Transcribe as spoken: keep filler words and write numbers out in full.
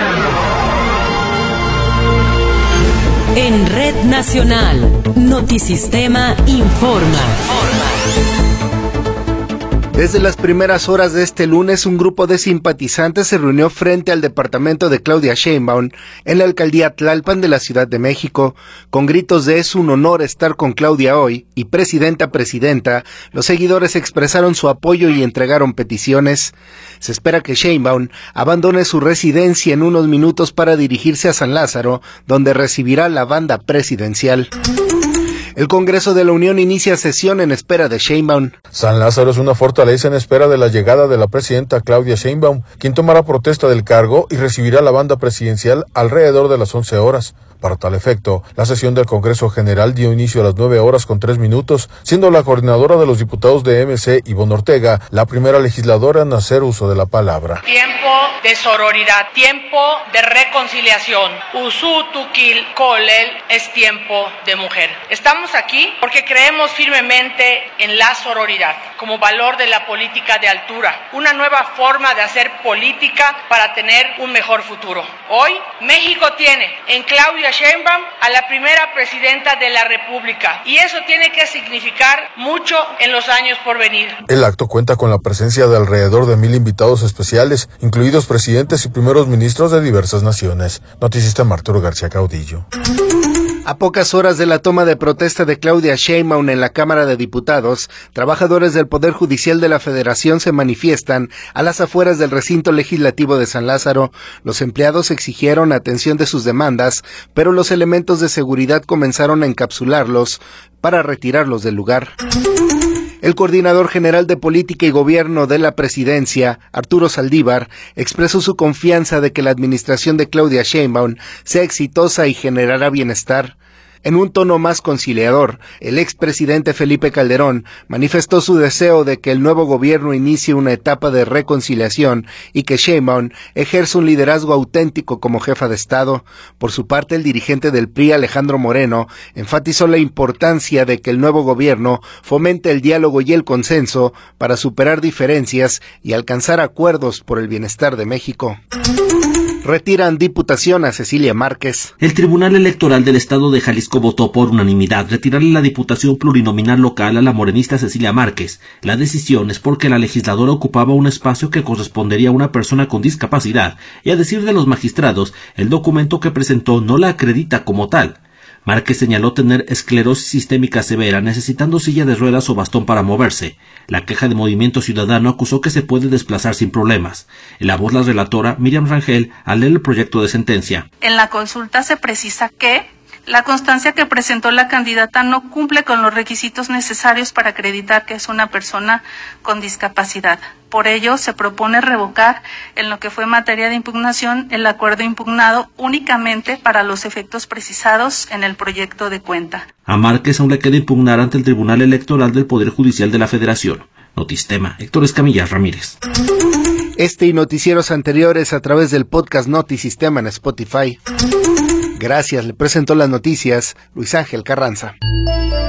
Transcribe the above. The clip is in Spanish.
En Red Nacional, Notisistema informa. Desde las primeras horas de este lunes, un grupo de simpatizantes se reunió frente al departamento de Claudia Sheinbaum en la alcaldía Tlalpan de la Ciudad de México. Con gritos de "es un honor estar con Claudia hoy" y "presidenta, presidenta", los seguidores expresaron su apoyo y entregaron peticiones. Se espera que Sheinbaum abandone su residencia en unos minutos para dirigirse a San Lázaro, donde recibirá la banda presidencial. El Congreso de la Unión inicia sesión en espera de Sheinbaum. San Lázaro es una fortaleza en espera de la llegada de la presidenta Claudia Sheinbaum, quien tomará protesta del cargo y recibirá la banda presidencial alrededor de las once horas. Para tal efecto, la sesión del Congreso General dio inicio a las nueve horas con tres minutos, siendo la coordinadora de los diputados de M C, Ivonne Ortega, la primera legisladora en hacer uso de la palabra. Tiempo de sororidad, tiempo de reconciliación. Usú tukil kolel es tiempo de mujer. Estamos aquí porque creemos firmemente en la sororidad como valor de la política de altura, una nueva forma de hacer política para tener un mejor futuro. Hoy, México tiene en Claudia Sheinbaum a la primera presidenta de la República, y eso tiene que significar mucho en los años por venir. El acto cuenta con la presencia de alrededor de mil invitados especiales, incluidos presidentes y primeros ministros de diversas naciones. Notisistema Arturo García Caudillo. A pocas horas de la toma de protesta de Claudia Sheinbaum en la Cámara de Diputados, trabajadores del Poder Judicial de la Federación se manifiestan a las afueras del recinto legislativo de San Lázaro. Los empleados exigieron atención de sus demandas, pero los elementos de seguridad comenzaron a encapsularlos para retirarlos del lugar. El coordinador general de Política y Gobierno de la Presidencia, Arturo Saldívar, expresó su confianza de que la administración de Claudia Sheinbaum sea exitosa y generará bienestar. En un tono más conciliador, el expresidente Felipe Calderón manifestó su deseo de que el nuevo gobierno inicie una etapa de reconciliación y que Sheinbaum ejerza un liderazgo auténtico como jefa de Estado. Por su parte, el dirigente del P R I, Alejandro Moreno, enfatizó la importancia de que el nuevo gobierno fomente el diálogo y el consenso para superar diferencias y alcanzar acuerdos por el bienestar de México. Retiran diputación a Cecilia Márquez. El Tribunal Electoral del Estado de Jalisco votó por unanimidad retirarle la diputación plurinominal local a la morenista Cecilia Márquez. La decisión es porque la legisladora ocupaba un espacio que correspondería a una persona con discapacidad y, a decir de los magistrados, el documento que presentó no la acredita como tal. Márquez señaló tener esclerosis sistémica severa, necesitando silla de ruedas o bastón para moverse. La queja de Movimiento Ciudadano acusó que se puede desplazar sin problemas. En la voz la relatora Miriam Rangel al leer el proyecto de sentencia. En la consulta se precisa que la constancia que presentó la candidata no cumple con los requisitos necesarios para acreditar que es una persona con discapacidad. Por ello, se propone revocar, en lo que fue materia de impugnación, el acuerdo impugnado únicamente para los efectos precisados en el proyecto de cuenta. A Márquez aún le queda impugnar ante el Tribunal Electoral del Poder Judicial de la Federación. Notistema, Héctor Escamilla Ramírez. Este y noticieros anteriores a través del podcast Notisistema en Spotify. Gracias, le presentó las noticias Luis Ángel Carranza.